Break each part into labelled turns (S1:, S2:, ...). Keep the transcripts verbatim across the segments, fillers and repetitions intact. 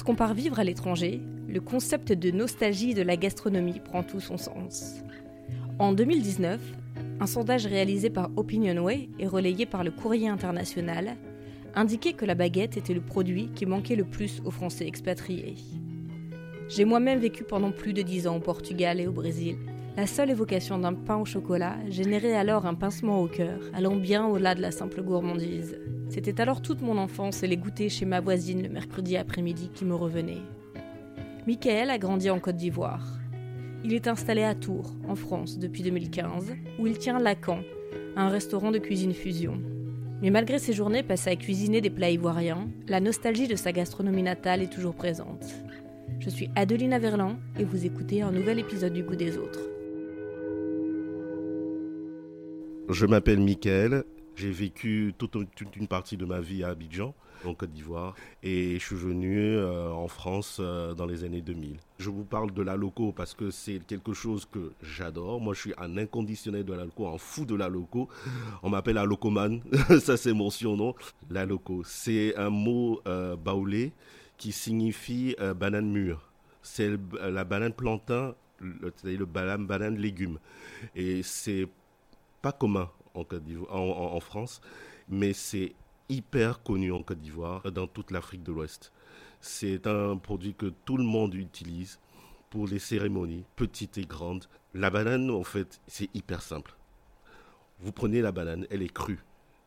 S1: Lorsqu'on part vivre à l'étranger, le concept de nostalgie de la gastronomie prend tout son sens. En deux mille dix-neuf, un sondage réalisé par Opinionway et relayé par le Courrier international indiquait que la baguette était le produit qui manquait le plus aux Français expatriés. J'ai moi-même vécu pendant plus de dix ans au Portugal et au Brésil. La seule évocation d'un pain au chocolat générait alors un pincement au cœur, allant bien au-delà de la simple gourmandise. C'était alors toute mon enfance et les goûters chez ma voisine le mercredi après-midi qui me revenaient. Michael a grandi en Côte d'Ivoire. Il est installé à Tours, en France, depuis deux mille quinze, où il tient Lacan, un restaurant de cuisine fusion. Mais malgré ses journées passées à cuisiner des plats ivoiriens, la nostalgie de sa gastronomie natale est toujours présente. Je suis Adelina Verland et vous écoutez un nouvel épisode du Goût des autres.
S2: Je m'appelle Michael, j'ai vécu toute, toute une partie de ma vie à Abidjan, en Côte d'Ivoire, et je suis venu euh, en France euh, dans les années deux mille. Je vous parle de la loco parce que c'est quelque chose que j'adore. Moi, je suis un inconditionnel de la loco, un fou de la loco. On m'appelle un locoman, ça c'est mon surnom. La loco, c'est un mot euh, baoulé qui signifie euh, banane mûre. C'est le, la banane plantain, le, c'est le banane, banane légume. Et c'est pas commun en, Côte d'Ivoire, en, en, en France, mais c'est hyper connu en Côte d'Ivoire, dans toute l'Afrique de l'Ouest. C'est un produit que tout le monde utilise pour les cérémonies, petites et grandes. La banane, en fait, c'est hyper simple. Vous prenez la banane, elle est crue,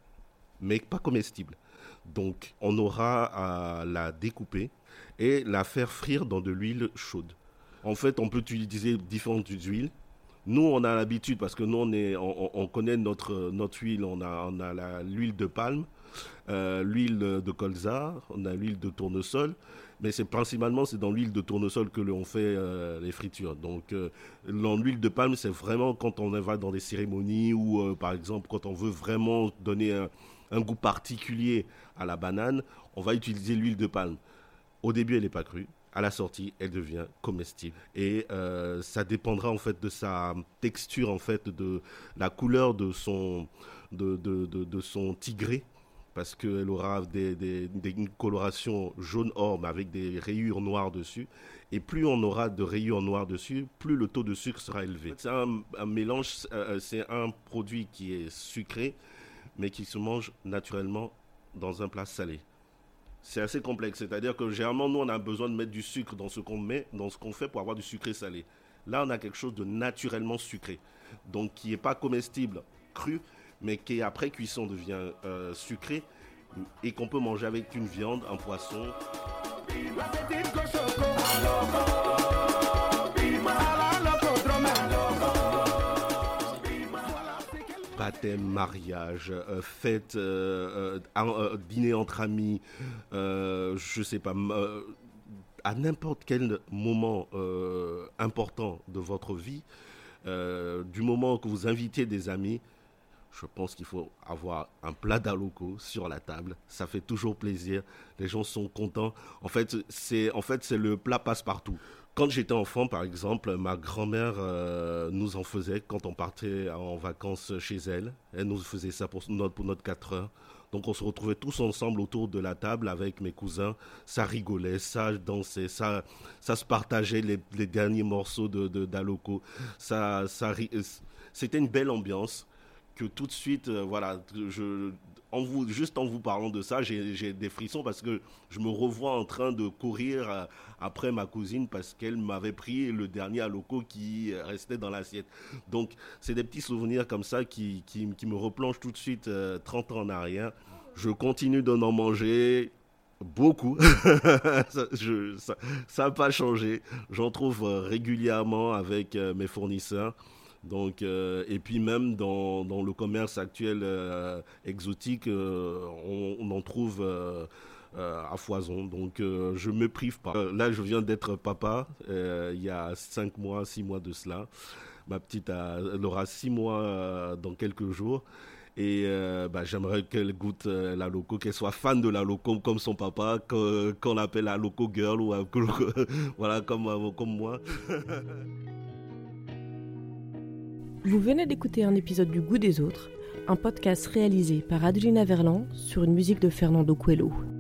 S2: mais pas comestible. Donc, on aura à la découper et la faire frire dans de l'huile chaude. En fait, on peut utiliser différentes huiles. Nous, on a l'habitude, parce que nous, on, est, on, on connaît notre, notre huile. On a, on a la, l'huile de palme, euh, l'huile de colza, on a l'huile de tournesol. Mais c'est principalement c'est dans l'huile de tournesol que l'on fait euh, les fritures. Donc, euh, dans l'huile de palme, c'est vraiment quand on va dans des cérémonies ou, euh, par exemple, quand on veut vraiment donner un, un goût particulier à la banane, on va utiliser l'huile de palme. Au début, elle n'est pas crue. À la sortie, elle devient comestible. Et euh, ça dépendra en fait de sa texture, en fait, de la couleur de son, de, de, de, de son tigré, parce qu'elle aura des, des, des, une coloration jaune-or, mais avec des rayures noires dessus. Et plus on aura de rayures noires dessus, plus le taux de sucre sera élevé. C'est un, un mélange, euh, c'est un produit qui est sucré, mais qui se mange naturellement dans un plat salé. C'est assez complexe, c'est-à-dire que généralement, nous, on a besoin de mettre du sucre dans ce qu'on met, dans ce qu'on fait pour avoir du sucré salé. Là, on a quelque chose de naturellement sucré, donc qui n'est pas comestible cru, mais qui après cuisson devient euh, sucré et qu'on peut manger avec une viande, un poisson. Baptême, mariage, euh, fête, euh, euh, euh, dîner entre amis, euh, je sais pas, euh, à n'importe quel moment euh, important de votre vie, euh, du moment que vous invitez des amis, je pense qu'il faut avoir un plat d'aloko sur la table. Ça fait toujours plaisir. Les gens sont contents. En fait, c'est, en fait, c'est le plat passe-partout. Quand j'étais enfant, par exemple, ma grand-mère euh, nous en faisait quand on partait en vacances chez elle. Elle nous faisait ça pour notre, pour notre quatre heures. Donc on se retrouvait tous ensemble autour de la table avec mes cousins. Ça rigolait, ça dansait, ça, ça se partageait les, les derniers morceaux de, de, d'aloko. Ça, ça, c'était une belle ambiance que tout de suite, euh, voilà, je... En vous, juste en vous parlant de ça, j'ai, j'ai des frissons parce que je me revois en train de courir euh, après ma cousine parce qu'elle m'avait pris le dernier aloko qui restait dans l'assiette. Donc, c'est des petits souvenirs comme ça qui, qui, qui me replongent tout de suite euh, trente ans en arrière. Je continue d'en manger beaucoup. ça, je, ça, ça n'a pas changé. J'en trouve euh, régulièrement avec euh, mes fournisseurs. Donc, euh, et puis même dans, dans le commerce actuel euh, exotique, euh, on, on en trouve euh, euh, à foison. Donc euh, je ne me prive pas. Euh, là, je viens d'être papa euh, il y a cinq mois, six mois de cela. Ma petite a, elle aura six mois euh, dans quelques jours. Et euh, bah, j'aimerais qu'elle goûte euh, la loco, qu'elle soit fan de la loco comme son papa, que, qu'on l'appelle la loco girl, ou euh, voilà, comme, euh, comme moi.
S1: Vous venez d'écouter un épisode du Goût des autres, un podcast réalisé par Adelina Verland sur une musique de Fernando Coelho.